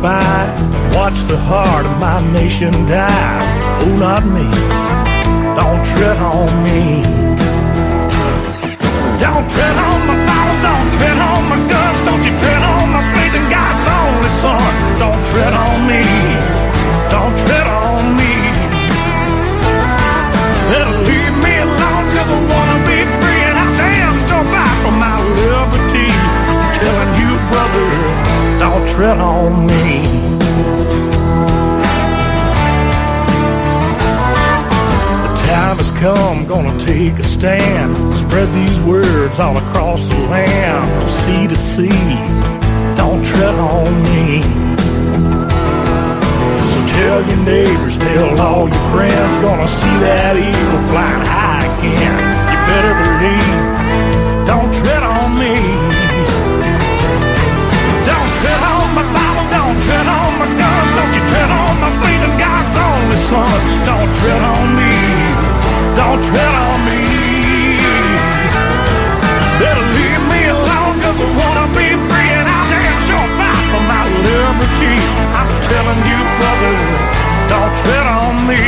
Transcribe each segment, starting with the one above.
spine. Watch the heart of my nation die. Oh, not me. Don't tread on me. Don't tread on my Bible. Don't tread on my guns. Don't you tread on my faith in God's only Son. Don't tread on me. Don't tread on me. Better leave me alone, 'cause I wanna be free, and I damn sure fight for my liberty. I'm telling you, brother, don't tread on me. Time has come, gonna take a stand. Spread these words all across the land, from sea to sea. Don't tread on me. So tell your neighbors, tell all your friends, gonna see that eagle flying high again. You better believe, don't tread on me. Don't tread on my Bible, don't tread on my guns, don't you tread on my faith in God's only Son. Don't tread on me. Don't tread on me. Better leave me alone, 'cause I wanna be free, and I'll damn sure fight for my liberty. I'm telling you, brother, don't tread on me.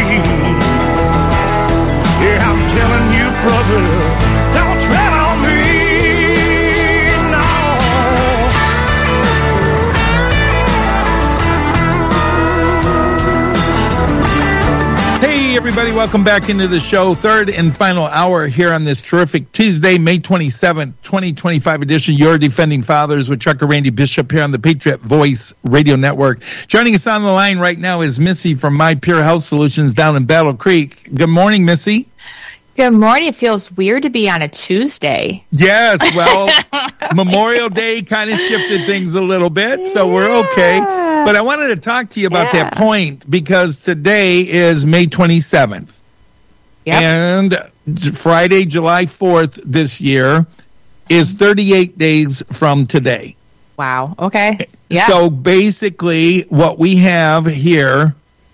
Yeah, I'm telling you, brother, don't tread on me. No. Hey, everybody, welcome back into the show. Third and final hour here on this terrific Tuesday, May 27th, 2025 edition. Your Defending Fathers with Chuck and Randy Bishop here on the Patriot Voice Radio Network. Joining us on the line right now is Missy from My Pure Health Solutions down in Battle Creek. Good morning, Missy. Good morning. It feels weird to be on a Tuesday. Yes, well, Memorial Day kind of shifted things a little bit, so we're okay. But I wanted to talk to you about that point, because today is May 27th. Yep. And Friday, July 4th this year is 38 days from today. Wow. Okay. Yeah. So basically what we have here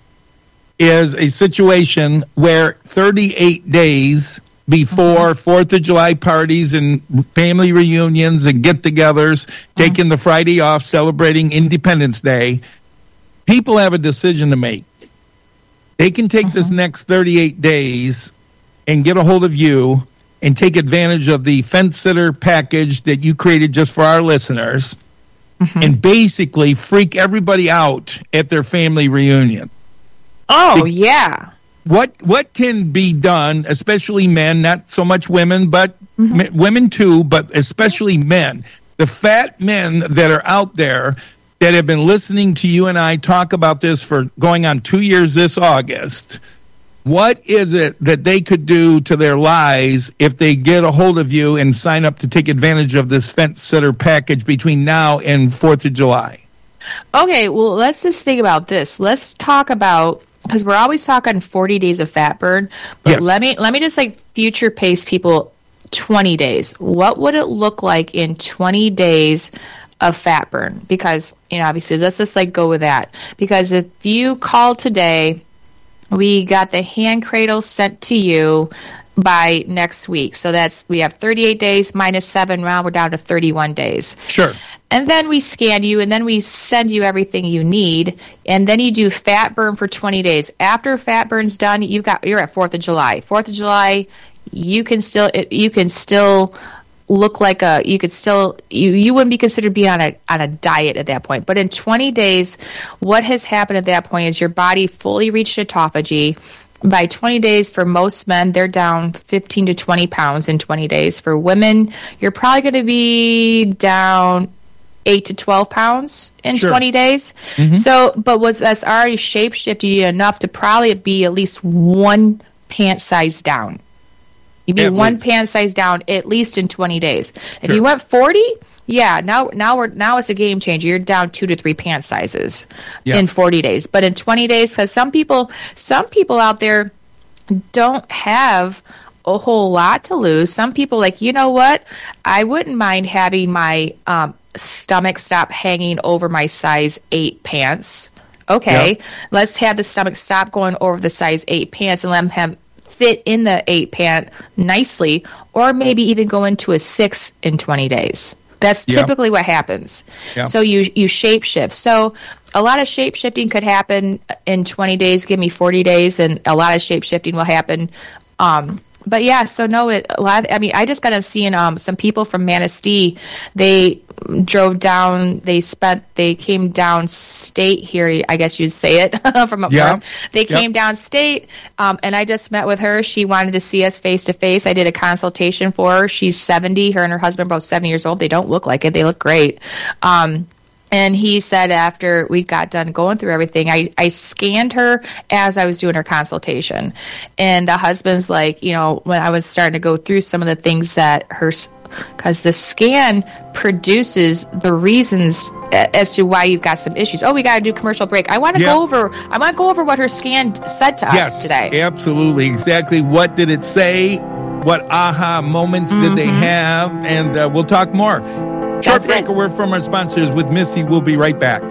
is a situation where 38 days before 4th of July parties and family reunions and get-togethers, taking the Friday off, celebrating Independence Day, people have a decision to make. They can take this next 38 days and get a hold of you and take advantage of the fence sitter package that you created just for our listeners and basically freak everybody out at their family reunion. Oh, yeah. What can be done, especially men, not so much women, but women too, but especially men, the fat men that are out there that have been listening to you and I talk about this for going on 2 years this August. What is it that they could do to their lives if they get a hold of you and sign up to take advantage of this fence sitter package between now and 4th of July? Okay, well, let's just think about this. Let's talk about, because we're always talking 40 days of fat burn, but let me just like future pace people 20 days. What would it look like in 20 days of fat burn? Because, you know, obviously, let's just like go with that. Because if you call today, we got the hand cradle sent to you by next week. So we have 38 days minus 7. Now we're down to 31 days. Sure. And then we scan you, and then we send you everything you need, and then you do fat burn for 20 days. After fat burn's done, you're at 4th of July. 4th of July, you can still look like you wouldn't be considered being on a diet at that point. But in 20 days, what has happened at that point is your body fully reached autophagy. By 20 days, for most men, they're down 15 to 20 pounds in 20 days. For women, you're probably going to be down 8 to 12 pounds in 20 days. So, but that's already shape-shifted you enough to probably be at least one pant size down. You'd be one pant size down at least in 20 days. If you went 40, now it's a game changer. You're down 2 to 3 pant sizes in 40 days. But in 20 days, because some people out there don't have a whole lot to lose. Some people like, you know what? I wouldn't mind having my stomach stop hanging over my size 8 pants. Okay, let's have the stomach stop going over the size 8 pants and let him fit in the 8 pant nicely, or maybe even go into a 6 in 20 days. That's typically what happens. So you shape shift. So a lot of shape shifting could happen in 20 days. Give me 40 days, and a lot of shape shifting will happen. But yeah, so no, I just got to see some people from Manistee. They drove down. They came down state here. I guess you'd say it from up north. They came down state, and I just met with her. She wanted to see us face to face. I did a consultation for her. She's 70. Her and her husband are both 70 years old. They don't look like it. They look great. And he said after we got done going through everything, I scanned her as I was doing her consultation. And the husband's like, when I was starting to go through some of the things that because the scan produces the reasons as to why you've got some issues. Oh, we got to do commercial break. I want to go over what her scan said to us today. Yes, absolutely. Exactly. What did it say? What aha moments did they have? And we'll talk more. Short break, a word from our sponsors with Missy. We'll be right back.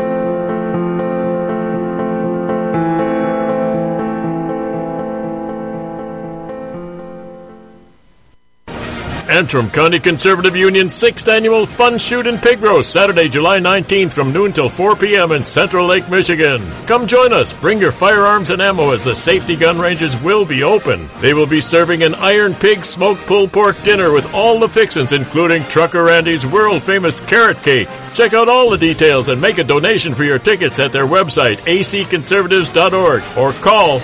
Antrim County Conservative Union's 6th Annual Fun Shoot and Pig Roast, Saturday, July 19th from noon till 4 p.m. in Central Lake, Michigan. Come join us. Bring your firearms and ammo as the safety gun ranges will be open. They will be serving an Iron Pig smoked pulled pork dinner with all the fixins, including Trucker Randy's world-famous carrot cake. Check out all the details and make a donation for your tickets at their website, acconservatives.org, or call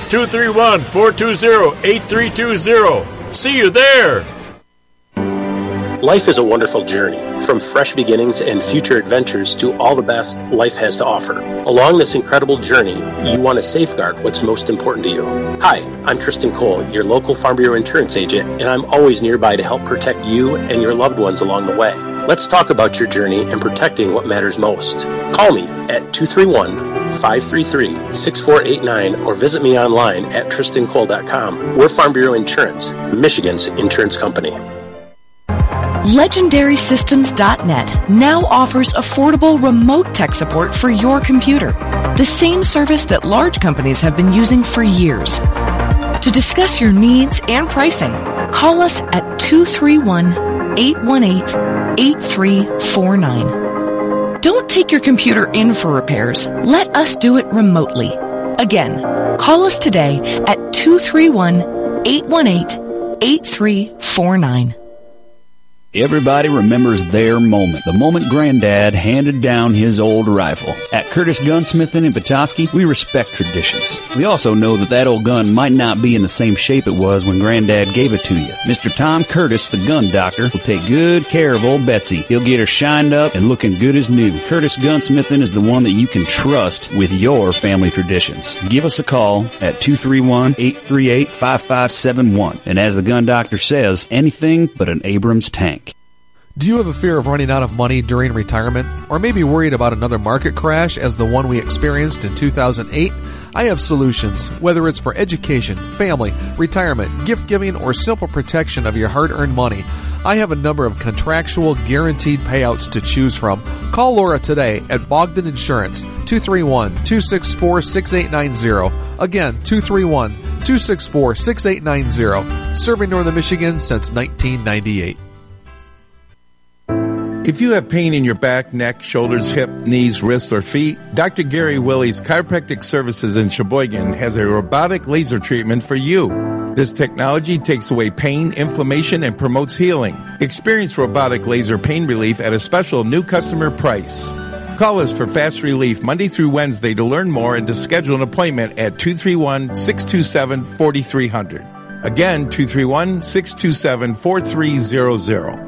231-420-8320. See you there! Life is a wonderful journey, from fresh beginnings and future adventures to all the best life has to offer. Along this incredible journey, you want to safeguard what's most important to you. Hi, I'm Tristan Cole, your local Farm Bureau insurance agent, and I'm always nearby to help protect you and your loved ones along the way. Let's talk about your journey and protecting what matters most. Call me at 231-533-6489 or visit me online at tristancole.com. We're Farm Bureau Insurance, Michigan's insurance company. LegendarySystems.net now offers affordable remote tech support for your computer, the same service that large companies have been using for years. To discuss your needs and pricing, call us at 231-818-8349. Don't take your computer in for repairs. Let us do it remotely. Again, call us today at 231-818-8349. Everybody remembers their moment, the moment Granddad handed down his old rifle. At Curtis Gunsmithing in Petoskey, we respect traditions. We also know that old gun might not be in the same shape it was when Granddad gave it to you. Mr. Tom Curtis, the gun doctor, will take good care of old Betsy. He'll get her shined up and looking good as new. Curtis Gunsmithing is the one that you can trust with your family traditions. Give us a call at 231-838-5571. And as the gun doctor says, anything but an Abrams tank. Do you have a fear of running out of money during retirement? Or maybe worried about another market crash as the one we experienced in 2008? I have solutions, whether it's for education, family, retirement, gift giving, or simple protection of your hard-earned money. I have a number of contractual guaranteed payouts to choose from. Call Laura today at Bogdan Insurance, 231-264-6890. Again, 231-264-6890. Serving Northern Michigan since 1998. If you have pain in your back, neck, shoulders, hip, knees, wrists, or feet, Dr. Gary Willie's Chiropractic Services in Sheboygan has a robotic laser treatment for you. This technology takes away pain, inflammation, and promotes healing. Experience robotic laser pain relief at a special new customer price. Call us for fast relief Monday through Wednesday to learn more and to schedule an appointment at 231-627-4300. Again, 231-627-4300.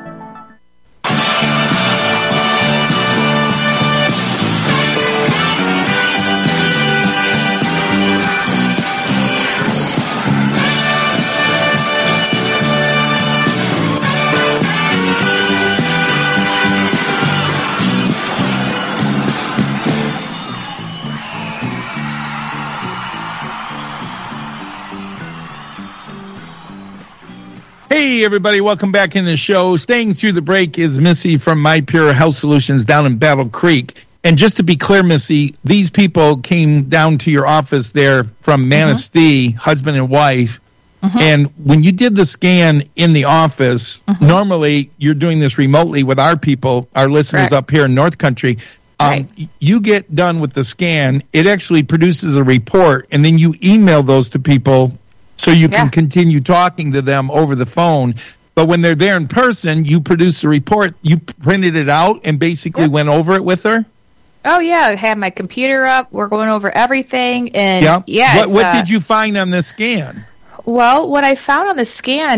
Hey, everybody, welcome back in the show. Staying through the break is Missy from My Pure Health Solutions down in Battle Creek. And just to be clear, Missy, these people came down to your office there from Manistee, husband and wife. And when you did the scan in the office, normally you're doing this remotely with our people, our listeners up here in North Country. Right. You get done with the scan, it actually produces a report, and then you email those to people so you can continue talking to them over the phone. But when they're there in person, you produce a report. You printed it out and basically went over it with her? Oh, yeah. I had my computer up. We're going over everything. And What did you find on this scan? Well, what I found on the scan,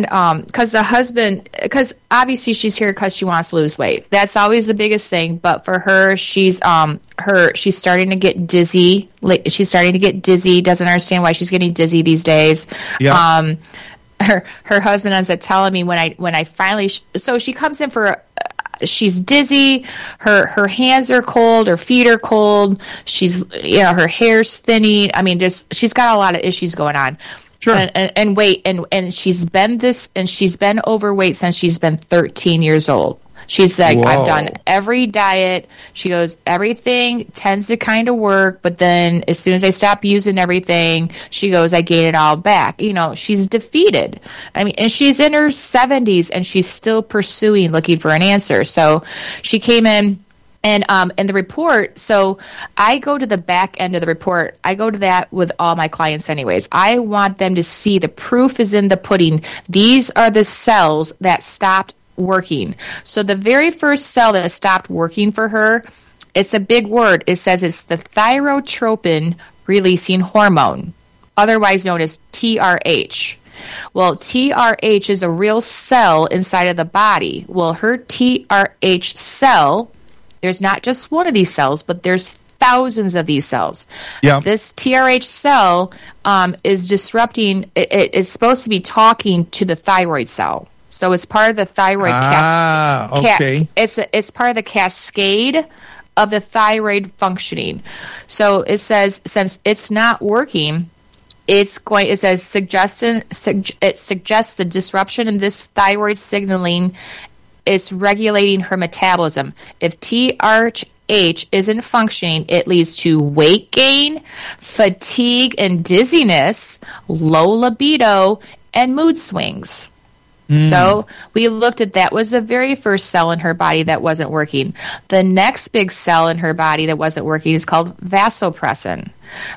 because obviously she's here because she wants to lose weight. That's always the biggest thing. But for her, she's starting to get dizzy. She's starting to get dizzy. Doesn't understand why she's getting dizzy these days. Yeah. Her husband ends up telling me when I finally, so she comes in for. She's dizzy. Her hands are cold. Her feet are cold. She's, her hair's thinning. I mean, she's got a lot of issues going on. Sure. And she's been overweight since she's been 13 years old. She's like, whoa. I've done every diet. She goes, everything tends to kind of work, but then as soon as I stop using everything, she goes, I gain it all back. She's defeated. I mean, and she's in her 70s and she's still pursuing, looking for an answer. So she came in. And the report, so I go to the back end of the report. I go to that with all my clients anyways. I want them to see the proof is in the pudding. These are the cells that stopped working. So the very first cell that stopped working for her, it's a big word. It says it's the thyrotropin releasing hormone, otherwise known as TRH. Well, TRH is a real cell inside of the body. Well, her TRH cell, there's not just one of these cells, but there's thousands of these cells. Yeah. This TRH cell is disrupting. It's supposed to be talking to the thyroid cell. So it's part of the thyroid cascade. It's part of the cascade of the thyroid functioning. So it says since it's not working, it suggests the disruption in this thyroid signaling. It's regulating her metabolism. If TRH isn't functioning, it leads to weight gain, fatigue and dizziness, low libido, and mood swings. So we looked at that was the very first cell in her body that wasn't working. The next big cell in her body that wasn't working is called vasopressin.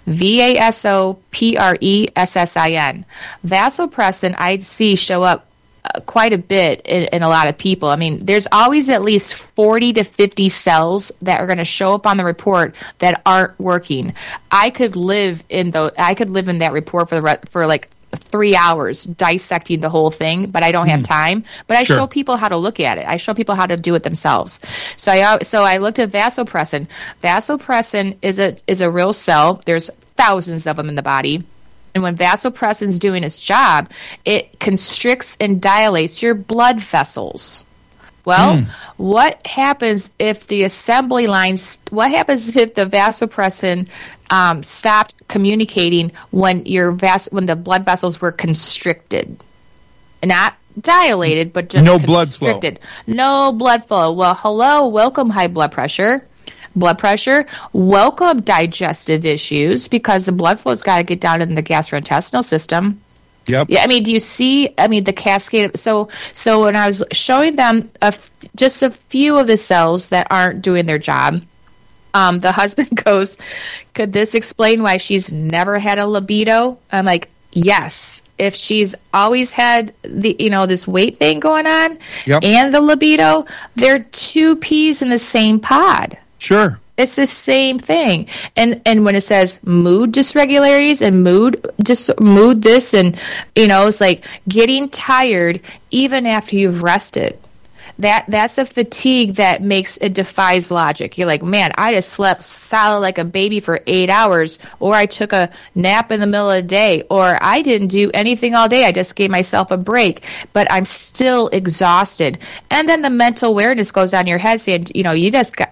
VASOPRESSIN. Vasopressin I'd see show up quite a bit in a lot of people. I mean, there's always at least 40 to 50 cells that are going to show up on the report that aren't working. I could live in that report for like 3 hours dissecting the whole thing, but I don't have time. But I show people how to look at it. I show people how to do it themselves. So I looked at vasopressin. Vasopressin is a real cell. There's thousands of them in the body. And when vasopressin is doing its job, it constricts and dilates your blood vessels. Well, what happens if the assembly lines, what happens if the vasopressin stopped communicating when the blood vessels were constricted? Not dilated, but just constricted. No blood flow. Well, hello, welcome high blood pressure. Welcome digestive issues, because the blood flow's got to get down in the gastrointestinal system. Yep. Yeah, I mean, do you see, the cascade? So when I was showing them just a few of the cells that aren't doing their job, the husband goes, could this explain why she's never had a libido? I'm like, yes. If she's always had this weight thing going on and the libido, they're two peas in the same pod. Sure. It's the same thing. And when it says mood dysregularities and mood this, and it's like getting tired even after you've rested. That's a fatigue that defies logic. You're like, man, I just slept solid like a baby for 8 hours, or I took a nap in the middle of the day, or I didn't do anything all day. I just gave myself a break, but I'm still exhausted. And then the mental awareness goes on your head saying, you just got,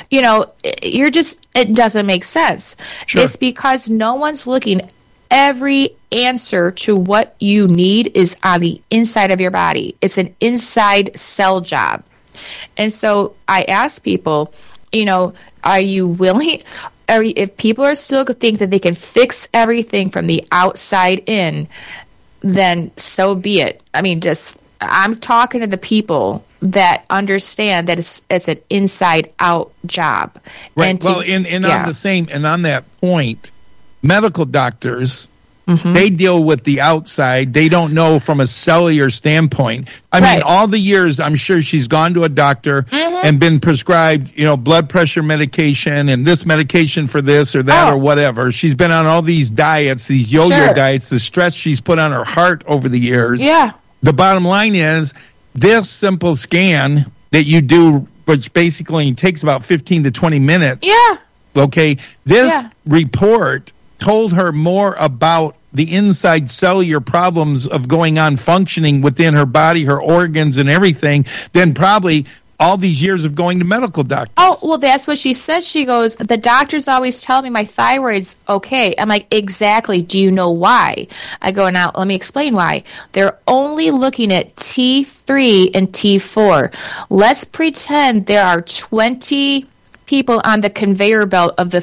it doesn't make sense. Sure. It's because no one's looking. Every answer to what you need is on the inside of your body. It's an inside cell job. And so I ask people, are you willing? If people are still think that they can fix everything from the outside in, then so be it. I mean, I'm talking to the people that understand that it's an inside-out job. Right. And on that point, medical doctors, they deal with the outside. They don't know from a cellular standpoint. I mean, all the years, I'm sure she's gone to a doctor and been prescribed, blood pressure medication and this medication for this or that or whatever. She's been on all these diets, these yo-yo diets, the stress she's put on her heart over the years. Yeah. The bottom line is this simple scan that you do, which basically takes about 15 to 20 minutes. Yeah. Okay. This report told her more about the inside cellular problems of going on functioning within her body, her organs and everything, than probably all these years of going to medical doctors. Oh, well, that's what she said. She goes, the doctors always tell me my thyroid's okay. I'm like, exactly. Do you know why? I go, now, let me explain why. They're only looking at T3 and T4. Let's pretend there are 20 people on the conveyor belt of the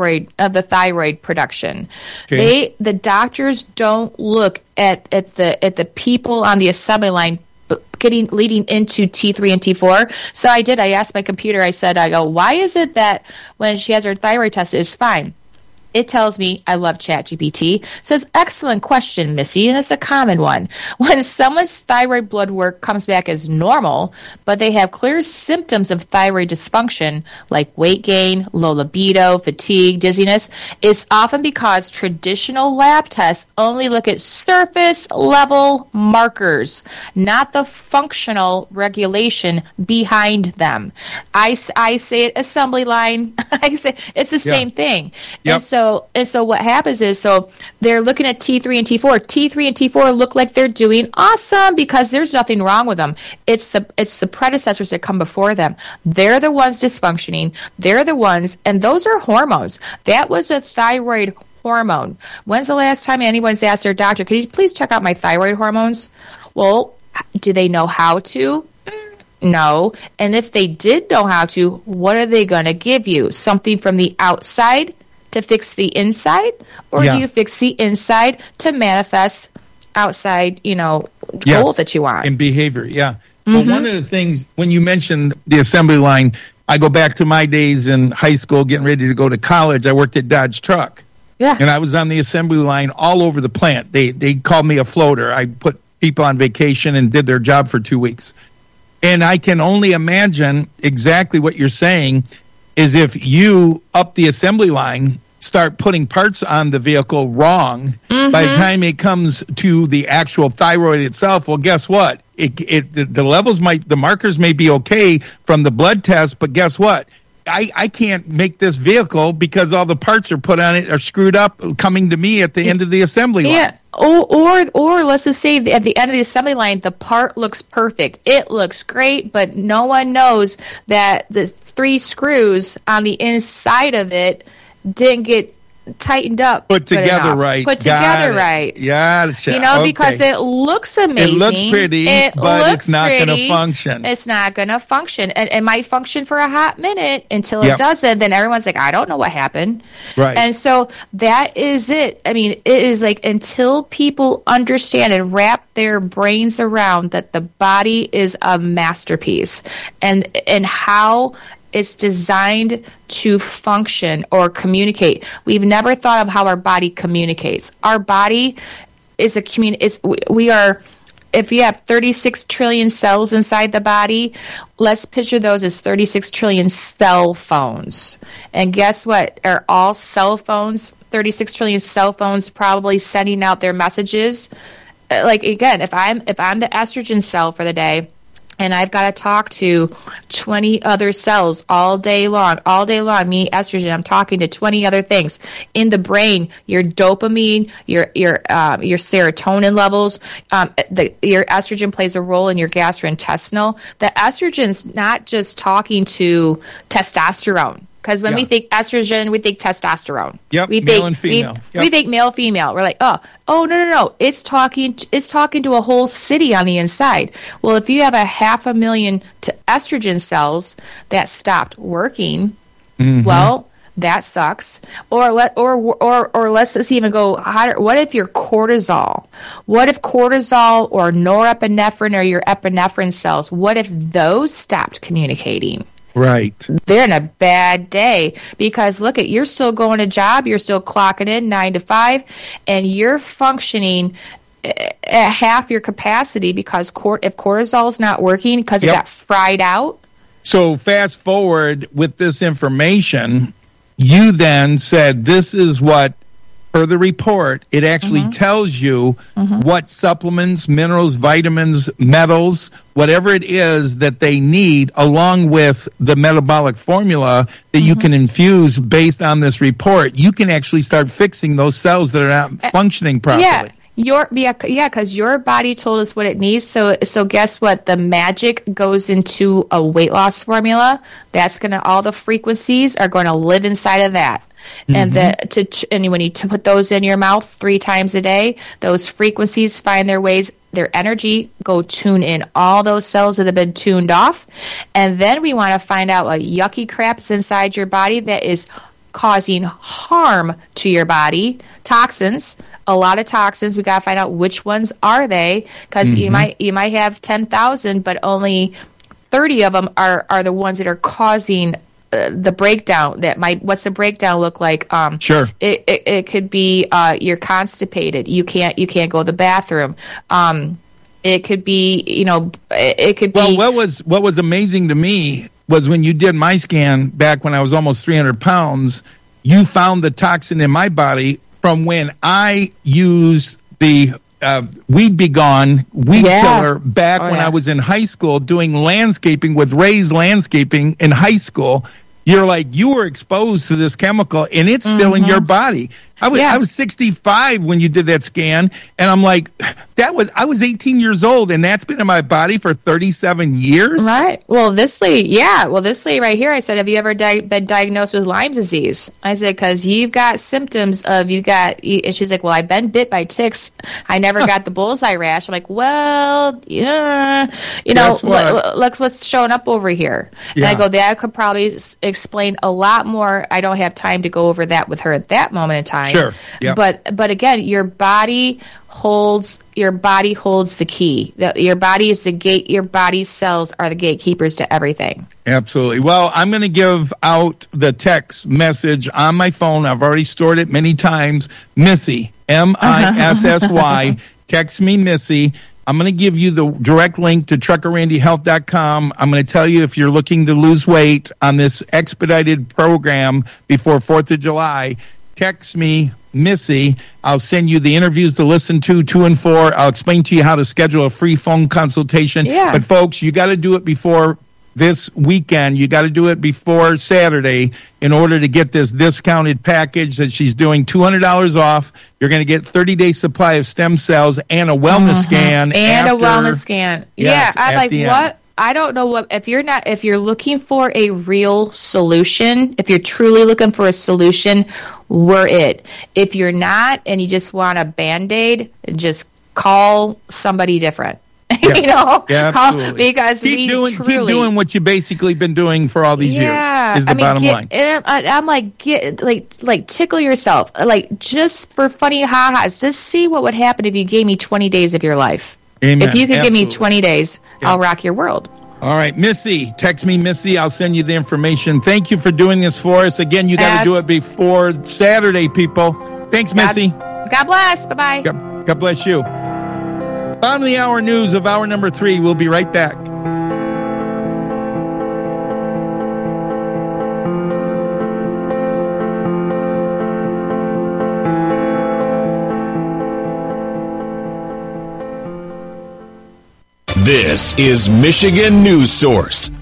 thyroid production. Okay. The doctors don't look at the people on the assembly line leading into T3 and T4. So I asked my computer, I go, why is it that when she has her thyroid tested, it's fine? It tells me, I love ChatGPT, says, excellent question, Missy, and it's a common one. When someone's thyroid blood work comes back as normal, but they have clear symptoms of thyroid dysfunction, like weight gain, low libido, fatigue, dizziness, it's often because traditional lab tests only look at surface-level markers, not the functional regulation behind them. I say it assembly line. I say it's the same thing. Yep. And so what happens is, they're looking at T3 and T4. T3 and T4 look like they're doing awesome because there's nothing wrong with them. It's the predecessors that come before them. They're the ones dysfunctioning. They're the ones, and those are hormones. That was a thyroid hormone. When's the last time anyone's asked their doctor, can you please check out my thyroid hormones? Well, do they know how to? No. And if they did know how to, what are they going to give you? Something from the outside to fix the inside, or do you fix the inside to manifest outside, goal that you want? In behavior, Well, one of the things, when you mentioned the assembly line, I go back to my days in high school getting ready to go to college. I worked at Dodge Truck. Yeah. And I was on the assembly line all over the plant. They called me a floater. I put people on vacation and did their job for 2 weeks. And I can only imagine exactly what you're saying is if you, up the assembly line, start putting parts on the vehicle wrong, by the time it comes to the actual thyroid itself, well, guess what? The levels the markers may be okay from the blood test, but guess what? I can't make this vehicle because all the parts are put on it are screwed up coming to me at the end of the assembly line. Yeah. Or let's just say at the end of the assembly line, the part looks perfect. It looks great, but no one knows that the 3 screws on the inside of it didn't get tightened up. Put together right. Yeah. Because it looks amazing. It looks pretty, but it's not going to function. It's not going to function. And it might function for a hot minute until it doesn't. Then everyone's like, I don't know what happened. Right. And so that is it. I mean, it is like until people understand and wrap their brains around that the body is a masterpiece and how it's designed to function or communicate. We've never thought of how our body communicates. Our body is if you have 36 trillion cells inside the body, let's picture those as 36 trillion cell phones. And guess what? Are all cell phones, 36 trillion cell phones, probably sending out their messages? Like, again, if I'm the estrogen cell for the day, and I've got to talk to 20 other cells all day long, me, estrogen, I'm talking to 20 other things. In the brain, your dopamine, your serotonin levels, your estrogen plays a role in your gastrointestinal. The estrogen's not just talking to testosterone. Because when we think estrogen, we think testosterone. Yep, male and female. We think male, female. We're like, oh, no. It's talking to a whole city on the inside. Well, if you have 500,000 estrogen cells that stopped working, well, That sucks. Or let's just even go hotter. What if your cortisol? What if cortisol or norepinephrine or your epinephrine cells? What if those stopped communicating? Right. They're in a bad day because look at, you're still going to job, you're still clocking in 9 to 5, and you're functioning at half your capacity because if cortisol is not working because it got fried out. So fast forward with this information, you then said this is what, per the report, it actually tells you what supplements, minerals, vitamins, metals, whatever it is that they need, along with the metabolic formula that you can infuse based on this report. You can actually start fixing those cells that are not functioning properly. Because your body told us what it needs. So guess what? The magic goes into a weight loss formula. That's all the frequencies are going to live inside of that. And when you put those in your mouth 3 times a day, those frequencies find their ways, their energy, go tune in all those cells that have been tuned off. And then we want to find out what yucky crap is inside your body that is causing harm to your body. Toxins, a lot of toxins. We got to find out which ones are they, because you might have 10,000, but only 30 of them are the ones that are causing the breakdown. What's the breakdown look like? Sure. It could be you're constipated. You can't go to the bathroom. It could be, it could be. Well, what was amazing to me was when you did my scan back when I was almost 300 pounds, you found the toxin in my body from when I used the Weed Be Gone weed killer back when I was in high school doing landscaping with Ray's Landscaping in high school. You're like, you were exposed to this chemical and it's still in your body. I was 65 when you did that scan, and I'm like, I was 18 years old, and that's been in my body for 37 years. Right. Well, this lady right here, I said, have you ever been diagnosed with Lyme disease? I said, because you've got symptoms of and she's like, well, I've been bit by ticks. I never got the bullseye rash. I'm like, well, yeah, look what's showing up over here. Yeah. And I go, that could probably explain a lot more. I don't have time to go over that with her at that moment in time. Sure. Yep. But again, your body holds the key. Your body is the gate. Your body's cells are the gatekeepers to everything. Absolutely. Well, I'm going to give out the text message on my phone. I've already stored it many times. Missy, MISSY. Text me, Missy. I'm going to give you the direct link to TruckerRandyHealth.com. I'm going to tell you if you're looking to lose weight on this expedited program before 4th of July, text me, Missy. I'll send you the interviews to listen to, 2 and 4. I'll explain to you how to schedule a free phone consultation. Yeah. But, folks, you got to do it before this weekend. You got to do it before Saturday in order to get this discounted package that she's doing. $200 off. You're going to get 30-day supply of stem cells and a wellness scan. And a wellness scan. Yes, I'm like, what? I don't know what, if you're looking for a real solution, if you're truly looking for a solution, we're it. If you're not and you just want a Band-Aid, just call somebody different. Yes. Absolutely. Because keep doing what you've basically been doing for all these years is the bottom line. And I'm like, tickle yourself. Like, just for funny ha-has, just see what would happen if you gave me 20 days of your life. Amen. If you could give me 20 days, I'll rock your world. All right, Missy, text me, Missy. I'll send you the information. Thank you for doing this for us. Again, you got to do it before Saturday, people. Thanks, Missy. God bless. Bye-bye. God bless you. Bottom of the hour news of hour number 3. We'll be right back. This is Michigan News Source